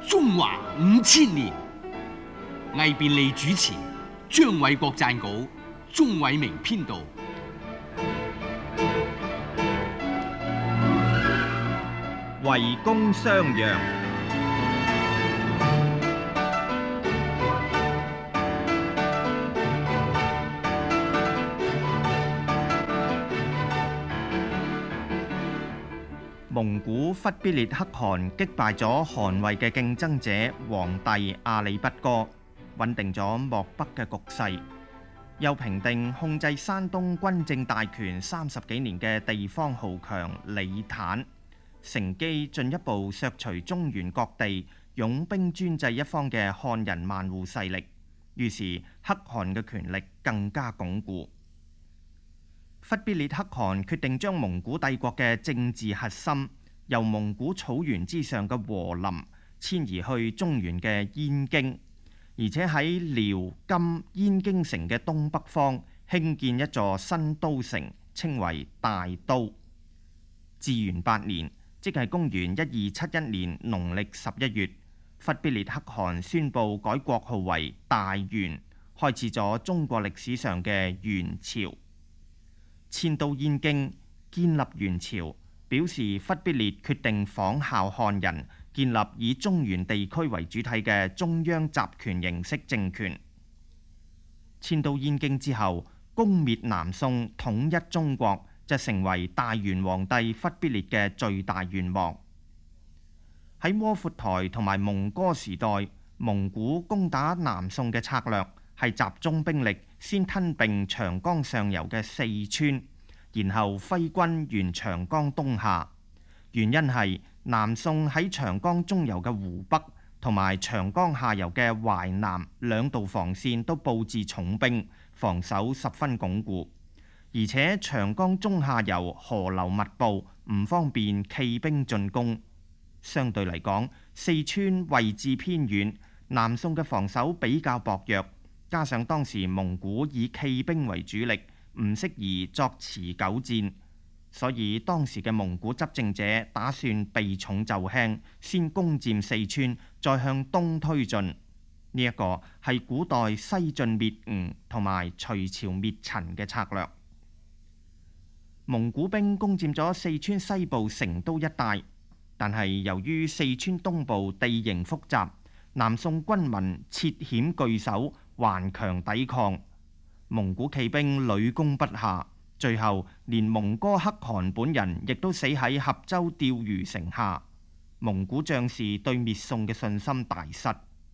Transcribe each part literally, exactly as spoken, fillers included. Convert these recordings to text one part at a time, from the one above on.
中華五千年，魏便利主持，張偉國撰稿，鍾偉明編導。 圍攻襄陽。蒙古忽必烈可汗擊敗咗汗位嘅競爭者皇帝阿里不哥，穩定咗漠北嘅局勢，又平定控制山東軍政大權三十幾年嘅地方豪強李坦，乘機進一步削除中原各地擁兵專制一方嘅漢人萬戶勢力，於是可汗嘅權力更加鞏固。忽必烈可汗決定將蒙古帝國嘅政治核心由蒙古草原之上嘅和林遷移去中原嘅燕京，而且喺遼金燕京城嘅東北方興建一座新都城，稱為大都。至元八年，即係公元一二七一年農曆十一月，忽必烈可汗宣布改國號為大元，開始咗中國歷史上嘅元朝。遷都燕京，建立元朝，表示忽必烈決定仿效漢人，建立以中原地區為主體嘅中央集權形式政權。遷都燕京之後，攻滅南宋，統一中國，就成為大元皇帝忽必烈嘅最大願望。喺窩闊台同埋蒙哥時代，蒙古攻打南宋嘅策略係集中兵力先吞併長江上游嘅四川，然後揮軍沿長江東下。原因係南宋喺長江中游嘅湖北同埋長江下游嘅淮南兩道防線都佈置重兵，防守十分鞏固，而且長江中下游河流密布，唔方便騎兵進攻。相對嚟講，四川位置偏遠，南宋嘅防守比較薄弱，加上當時蒙古以騎兵為主力，唔適宜作持久戰，所以當時嘅蒙古執政者打算避重就輕，先攻佔四川，再向東推進。呢、這、一個係古代西晉滅吳同埋隋朝滅陳嘅策略。蒙古兵攻佔咗四川西部成都一帶，但係由於四川東部地形複雜，南宋軍民設險據守，頑強抵抗，蒙古騎兵屢攻不下，最後連蒙哥可汗本人亦都死喺合州釣魚城下。蒙古將士對滅宋嘅信心大失。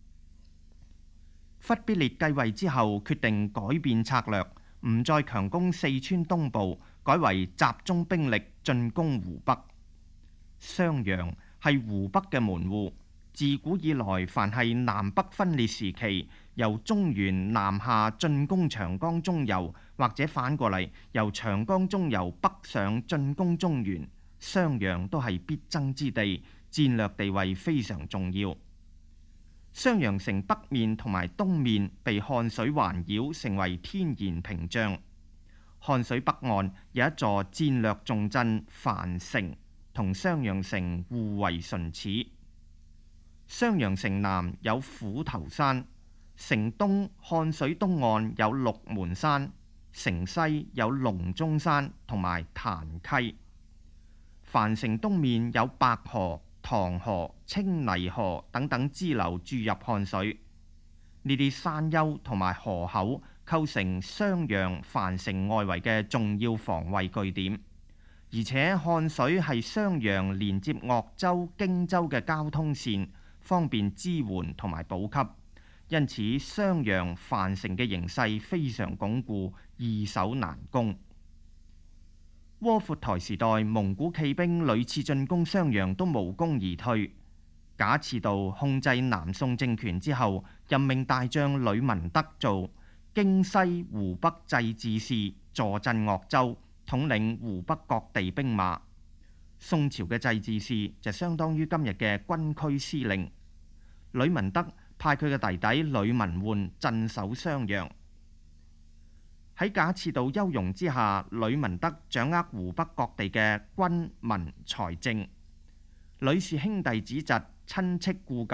忽必烈繼位之後，決定改變策略，唔再強攻四川東部，改為集中兵力進攻湖北。襄陽係湖北嘅門戶，自古以來凡係南北分裂時期，由中原南下進攻長江中游，或者反過嚟由長江中游北上進攻中原，襄陽都係必爭之地，戰略地位非常重要。襄陽城北面同埋東面被漢水環繞，成為天然屏障。漢水北岸有一座戰略重鎮樊城，同襄陽城互為唇齒。襄陽城南有虎頭山，城東漢水東岸有鹿門山，城西有龍中山同埋檀溪。樊城東面有白河、唐河、青泥河等等支流注入漢水，呢啲山丘同埋河口構成襄陽樊城外圍嘅重要防衛據點，而且漢水係襄陽連接鄂州、荊州嘅交通線，方便支援同埋補給，因此襄陽樊城嘅形勢非常鞏固，易守難攻。窩闊台時代，蒙古騎兵屢次進攻襄陽都無功而退。賈似道控制南宋政權之後，任命大將呂文德做京西湖北制置使，坐鎮鄂州，統領湖北各地兵馬。宋朝嘅制置使就相當於今日嘅軍區司令。呂文德派佢嘅弟弟呂文煥鎮守襄陽。喺賈似道優容之下，呂文德掌握湖北各地嘅軍民財政。呂氏兄弟子侄親戚故舊，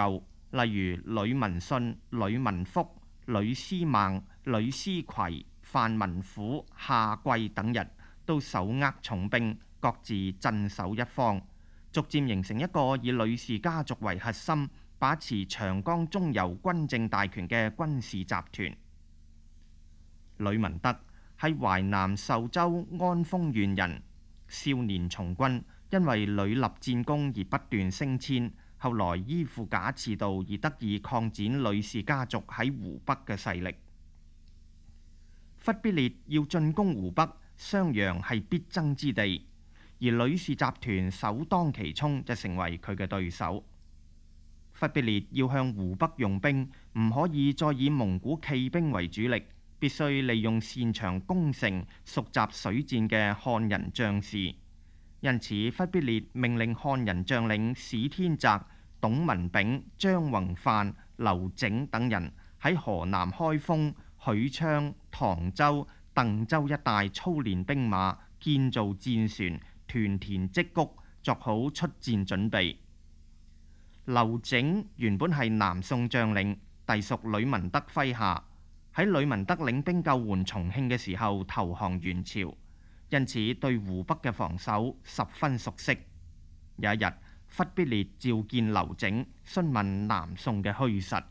例如呂文信、呂文福、呂思孟、呂思葵、范文虎、夏季等人都手握重兵，各自鎮守一方，逐漸形成一個以呂氏家族為核心，把持長江中游軍政大權嘅軍事集團。呂文德係淮南壽州安豐縣人，少年從軍，因為屢立戰功而不斷升遷。後來依附賈似道而得以擴展呂氏家族喺湖北嘅勢力。忽必烈要進攻湖北，襄陽係必爭之地，而呂氏集團首當其衝就成為佢嘅對手。忽必烈要向湖北用兵，唔可以再以蒙古騎兵為主力，必須利用擅長攻城、熟習水戰嘅漢人將士。因此，忽必烈命令漢人將領史天澤、董文炳、張宏範、劉整等人喺河南開封、許昌、唐州、鄧州一帶操練兵馬，建造戰船，屯田積谷，作好出戰準備。劉整原本係南宋將領，隸屬呂文德麾下，喺呂文德領兵救援重慶嘅時候投降元朝，因此對湖北嘅防守十分熟悉。有一日，忽必烈召見劉整，詢問南宋嘅虛實。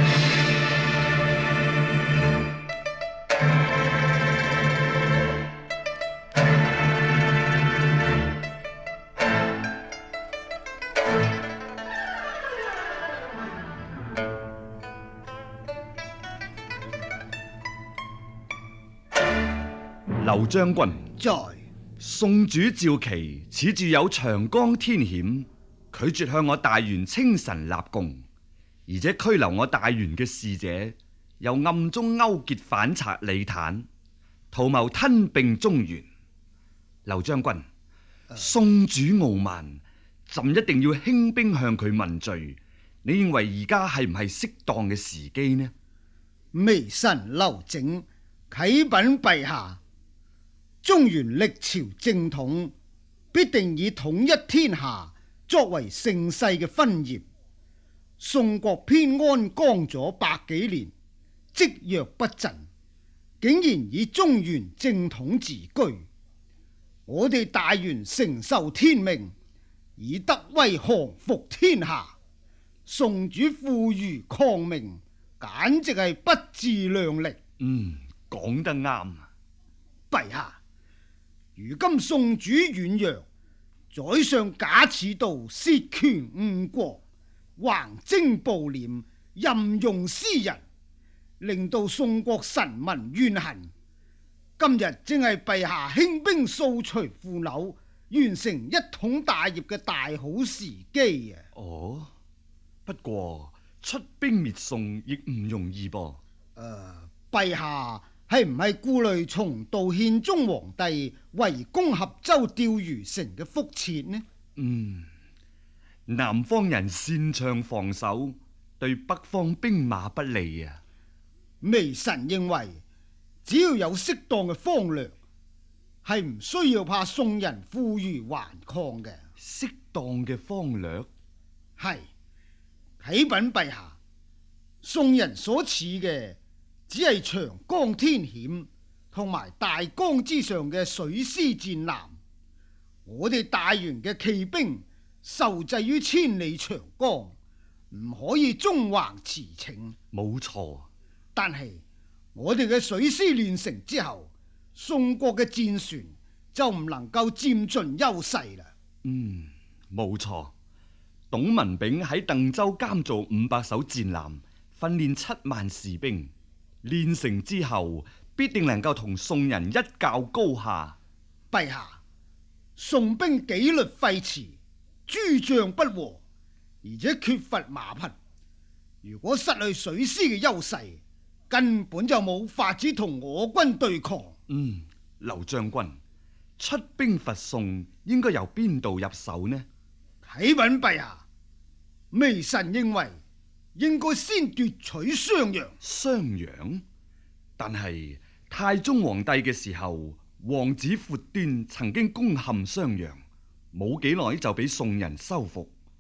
劉將軍， 在宋主趙佶恃住有長江天險，拒絕向我大元稱臣納貢，而且拘留我大元嘅使者，又暗中勾結反賊李坦，圖謀吞併中原。劉將軍，宋主傲慢，朕一定要興兵向佢問罪。你認為而家係唔係適當嘅時機呢？ 微臣劉整啟稟陛下，中原歷朝正統必定以統一天下作為盛世嘅分業。宋國偏安江咗百幾年，積弱不振，竟然以中原正統自居。我哋大元承受天命，以德威降服天下。宋主負隅抗命，簡直係不自量力。 嗯，講得啱。 陛下，如今宋主軟弱，宰相賈似道竊權誤國，橫徵暴斂，任用私人，令到宋國臣民怨恨。今日正係陛下興兵掃除腐朽，完成一統大業嘅大好時機啊！ 哦，不過出兵滅宋亦唔容易噃。誒、 呃，陛下係唔係顧慮重蹈憲宗皇帝圍攻合州釣魚城嘅覆轍呢？ 嗯，南方人擅長防守，對北方兵馬不利啊。 微臣認為，只要有適當嘅方略，係唔需要怕宋人負隅頑抗嘅。 適當嘅方略係啟稟陛下，宋人所恃嘅只係長江天險同埋大江之上嘅水師戰艦，我哋大元嘅騎兵受制於千里長江，唔可以縱橫馳騁。 冇錯， 但係我哋嘅水師練成之後，宋國嘅戰船就唔能夠佔盡優勢啦。 嗯，冇錯。董文炳喺鄧州監造五百艘戰艦，訓練七萬士兵，練成之後必定能夠同宋人一較高下。 陛下，宋兵紀律廢弛，諸將不和，而且缺乏馬匹。如果失去水師嘅優勢，根本就冇法子同我軍對抗。 嗯，劉將軍，出兵伐宋應該由邊度入手呢？ 啟稟陛下，微臣認為應該先奪取襄陽。 襄陽？但係太宗皇帝嘅時候，王子闊端曾經攻陷襄陽，冇幾耐就俾宋人收復。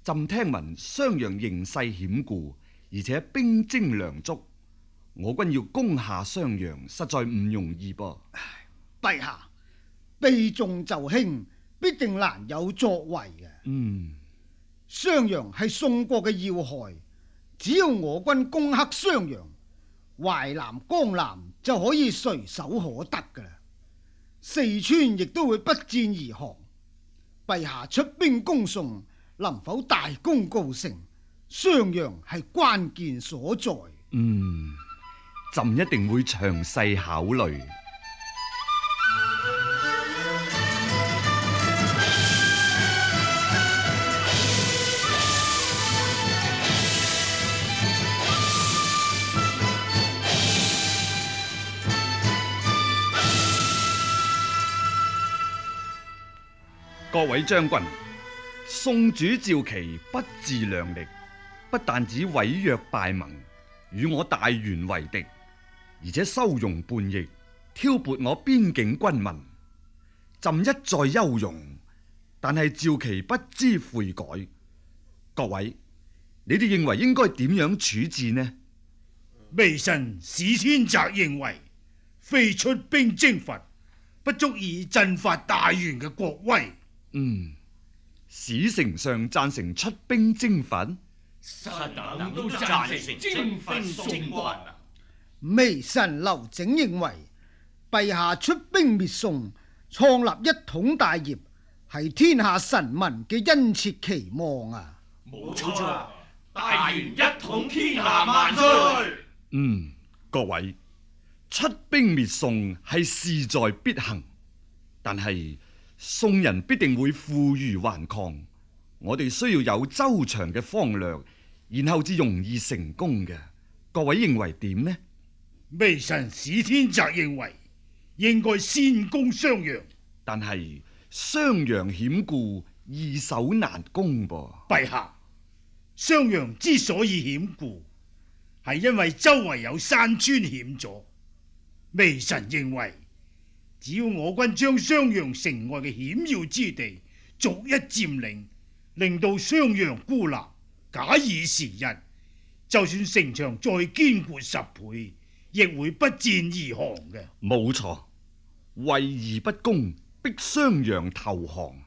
朕聽聞襄陽形勢險固，而且兵精糧足，我軍要攻下襄陽，實在唔容易噃。 陛下，避重就輕，必定難有作為嘅。 嗯， 襄陽係宋國嘅要害，只要我軍攻克襄陽，淮南、江南就可以隨手可得噶啦。四川亦都會不戰而降。陛下出兵攻宋，能否大功告成？襄陽係關鍵所在。 嗯，朕一定會詳細考慮。各位將軍，宋主趙岐不自量力，不但止毀約敗盟，與我大元為敵，而且收容叛逆，挑撥我邊境軍民。朕一再優容，但係趙岐不知悔改。各位，你哋認為應該點樣處置呢？ 微臣史天澤認為，非出兵征伐，不足以振發大元嘅國威。 嗯，史丞相贊成出兵征伐， 臣等都贊成征伐宋軍啊！ 微臣劉整認為，陛下出兵滅宋，創立一統大業，係天下臣民嘅殷切期望啊！ 冇錯，大元一統天下萬歲！ 嗯，各位，出兵滅宋係勢在必行，但係宋人必定會負隅頑抗，我哋需要有周詳嘅方略，然後至容易成功嘅。各位認為點呢？ 微臣史天澤認為應該先攻襄陽， 但係襄陽險固，易守難攻噃。 陛下，襄陽之所以險固，係因為周圍有山川險阻。微臣認為，只要我軍將襄陽城外嘅險要之地逐一佔領，令到襄陽孤立，假以時日，就算城牆再堅固十倍，亦會不戰而降嘅。 冇錯，圍而不攻，逼襄陽投降。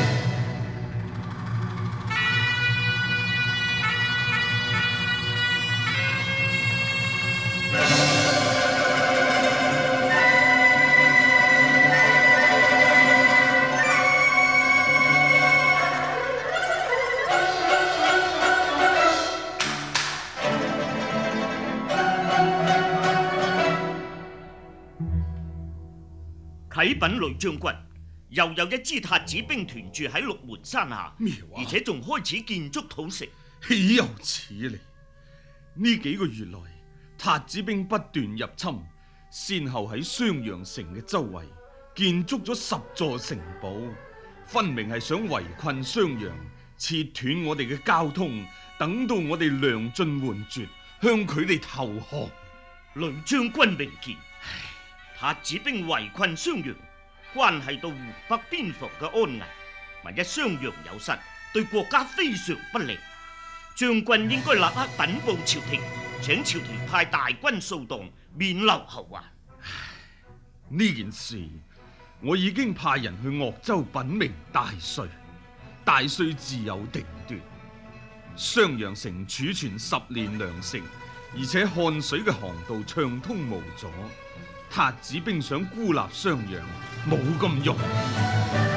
啟稟雷將軍，又有一支韃子兵團住喺鹿門山下，而且仲開始建築土城。 豈有此理！呢幾個月來，韃子兵不斷入侵，先後喺襄陽城嘅周圍建築咗十座城堡，分明係想圍困襄陽，切斷我哋嘅交通，等到我哋糧盡援絕，向佢哋投降。 雷將軍明見。韃子兵圍困襄陽，關係到湖北邊防嘅安危。萬一襄陽有失，對國家非常不利。將軍應該立刻稟報朝廷，請朝廷派大軍掃蕩，免留後患。 呢件事我已經派人去鄂州稟明大帥，大帥自有定奪。襄陽城儲存十年糧食，而且漢水嘅航道暢通無阻。韃子兵想孤立襄陽，冇咁容易。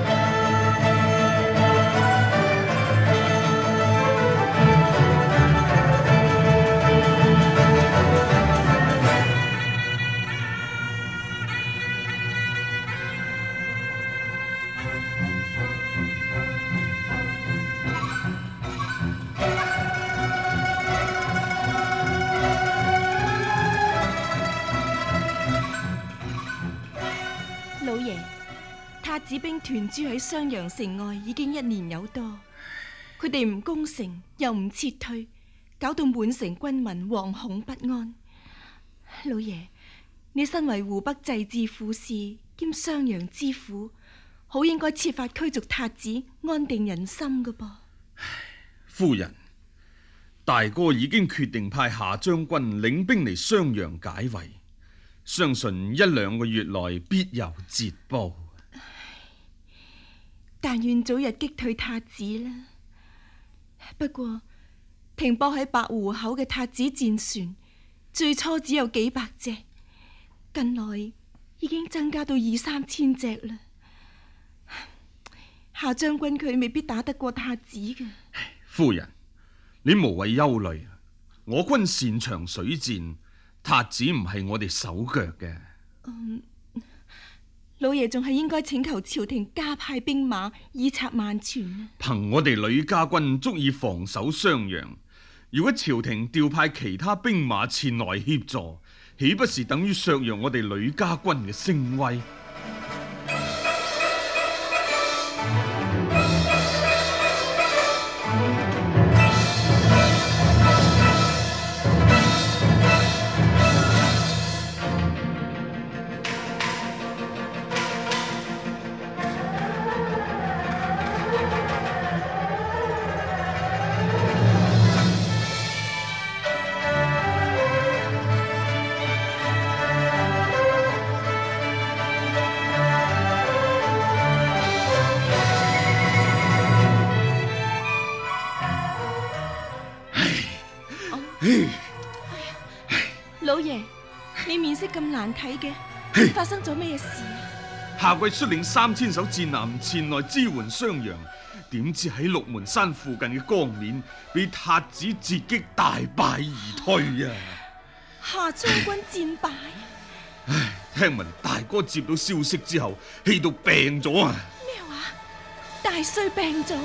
韃子兵團駐喺襄陽城外已經一年有多，佢哋唔攻城又唔撤退，搞到滿城軍民惶恐不安。老爺，你身為湖北祭治副使兼襄陽知府，好應該設法驅逐韃子，安定人心噶噃。 夫人，大哥已經決定派夏將軍領兵嚟襄陽解圍，相信一兩個月內必有捷報。 但願早日擊退韃子啦。不過停泊喺白湖口嘅韃子戰船，最初只有幾百隻，近來已經增加到二三千隻啦。夏將軍佢未必打得過韃子嘅。 夫人，你無謂憂慮，我軍擅長水戰，韃子唔係我哋手腳嘅。 嗯，老爺仲係應該請求朝廷加派兵馬以策萬全啊！ 憑我哋呂家軍足以防守襄陽，如果朝廷調派其他兵馬前來協助，豈不是等於削弱我哋呂家軍嘅聲威？ 老爺，你面色咁難睇嘅，發生咗咩事？ 夏季率領三千艘戰艦前來支援襄陽，點知喺鹿門山附近嘅江面，被韃子截擊，大敗而退啊！ 夏將軍戰敗？ 唉，聽聞大哥接到消息之後，氣到病咗啊！ 咩話？大帥病咗？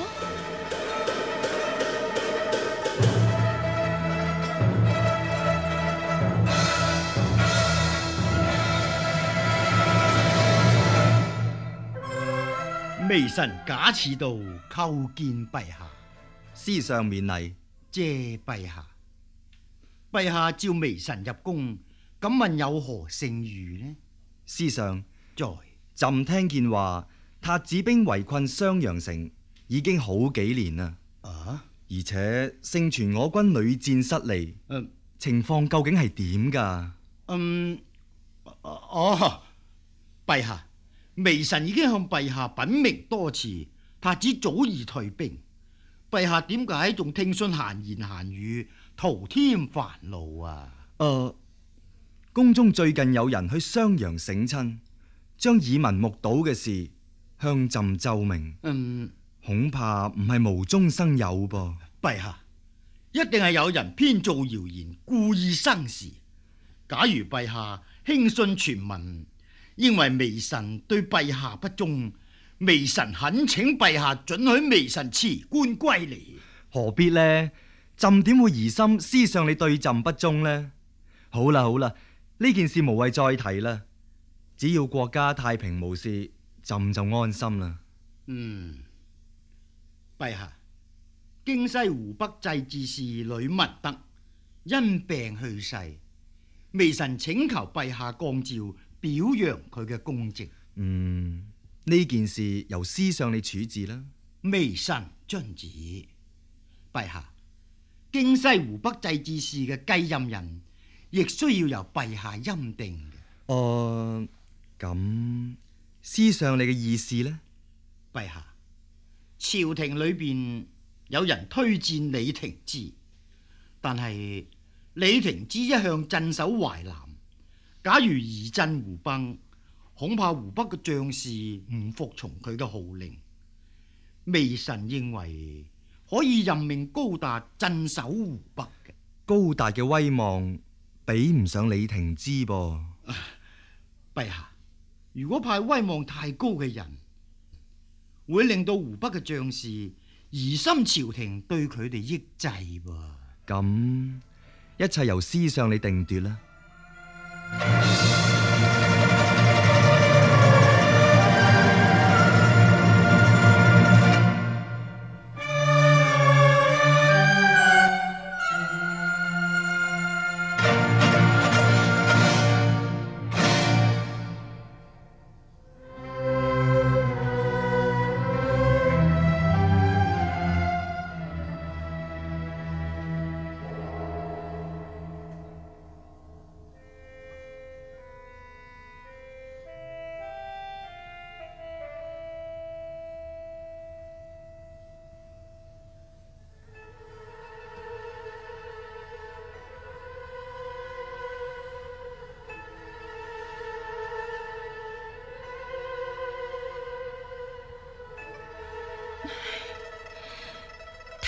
微臣假似道叩見陛下。 師上免禮。 謝陛下。陛下召微臣入宮，敢問有何聖諭呢？ 師上， 在朕聽見話韃子兵圍困襄陽城已經好幾年啦。 啊！ 而且盛傳我軍屢戰失利， 嗯、 情況究竟係點噶？ 嗯，哦，陛下。微臣已經向陛下稟明多次，韃子早已退兵。陛下點解仲聽信閒言閒語，徒添煩惱啊？ 誒、呃，宮中最近有人去襄陽省親，將耳聞目睹嘅事向朕奏明。 嗯， 恐怕唔係無中生有噃。 陛下，一定係有人編造謠言，故意生事。假如陛下輕信傳聞，認為微臣對陛下不忠，微臣懇請陛下准許微臣辭官歸嚟。 何必呢？朕點會疑心師上你對朕不忠呢？好啦好啦，呢件事無謂再提啦。只要國家太平無事，朕就安心啦。 嗯，陛下，京西湖北祭祀使呂文德因病去世，微臣請求陛下降詔表揚佢嘅功績。 嗯，呢件事由師上你處置啦。 微臣遵旨。陛下，京西湖北祭祀使嘅繼任人亦需要由陛下欽定嘅。 哦、呃，咁師上你嘅意思呢？ 陛下，朝廷裏邊有人推薦李廷芝，但係李廷芝一向鎮守淮南。假如移鎮湖北，恐怕湖北嘅將士唔服從佢嘅號令。微臣認為可以任命高達鎮守湖北嘅。 高達嘅威望比唔上李廷芝噃。 陛下，如果派威望太高嘅人，會令到湖北嘅將士疑心朝廷對佢哋抑制噃。 咁一切由師上你定奪啦。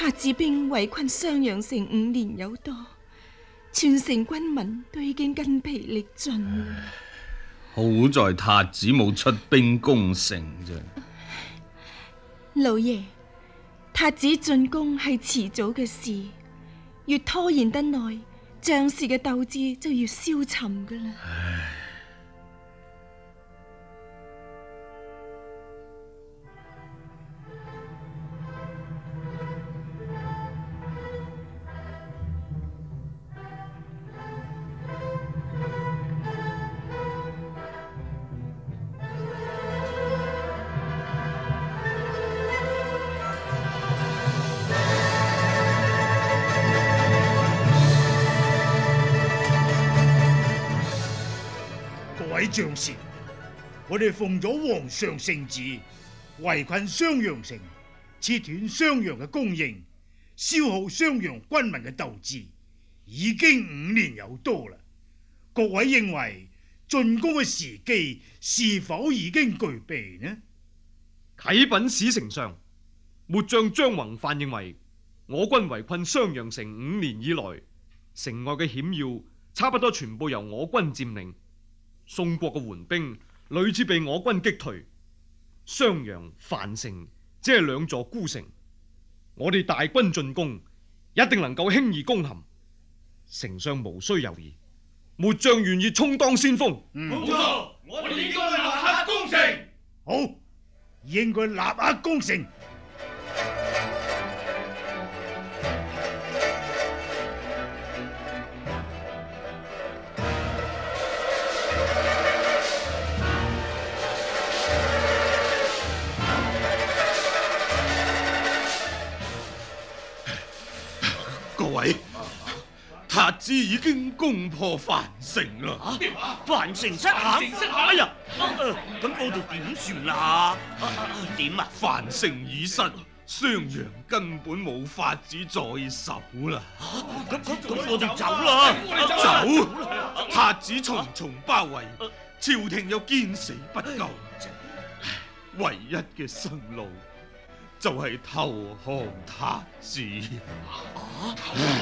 太子兵圍困襄陽城五年有多，全城軍民都已經筋疲力盡啦。 好在太子冇出兵攻城啫。 老爺，太子進攻係遲早嘅事，越拖延得耐，將士嘅鬥志就越消沉噶啦。 各位將士，我哋奉咗皇上聖旨，圍困襄陽城，切斷襄陽嘅供應，消耗襄陽軍民嘅鬥志，已經五年有多啦。各位認為進攻嘅時機是否已經具備呢？ 啟稟史丞相，末將張宏範認為，我軍圍困襄陽城五年以來，城外嘅險要差不多全部由我軍佔領。宋國嘅援兵屢次被我軍擊退，襄陽、樊城只係兩座孤城，我哋大軍進攻一定能夠輕易攻陷。丞相無需猶豫，末將願意充當先鋒。 冇錯，我哋應該立刻攻城。 好，應該立刻攻城。 各位，太子已經攻破樊城啦！ 啊，樊城失陷，哎呀，咁嗰度點算啊？點啊？ 樊城已失，襄陽根本冇法子再守啦！ 咁咁咁，我哋走啦！ 走！太子重重包圍，朝廷又堅死不救，唯一嘅生路就係投降太子。啊！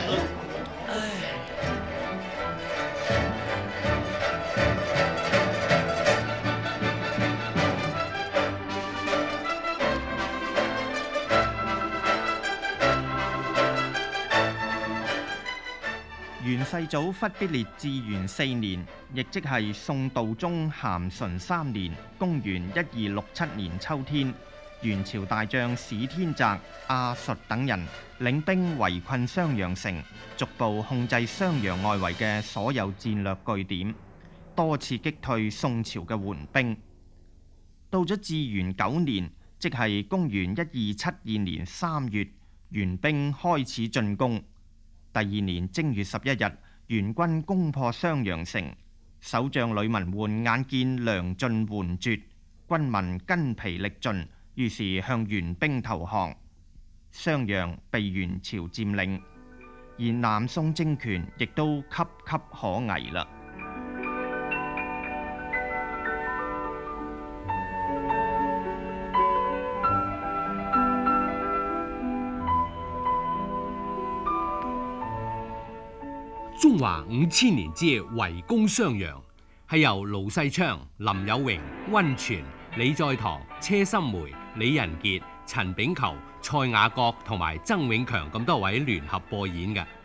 元世祖忽必烈至元四年，亦即係宋道宗咸淳三年，公元一二六七年秋天，元朝大將史天澤、阿術等人領兵圍困襄陽城，逐步控制襄陽外圍嘅所有戰略據點，多次擊退宋朝嘅援兵。到咗至元九年，即係公元一二七二年三月，元兵開始進攻。第二年正月十一日，元軍攻破襄陽城，守將呂文煥眼見糧盡援絕，軍民筋疲力盡，於是向元兵投降。襄陽被元朝佔領，而南宋政權亦都岌岌可危啦。 中華五千年之圍攻襄陽，係由盧世昌、林有榮、溫泉、李在堂、車心梅、李仁傑、陳炳求、蔡雅閣同埋曾永強咁多位聯合播演嘅。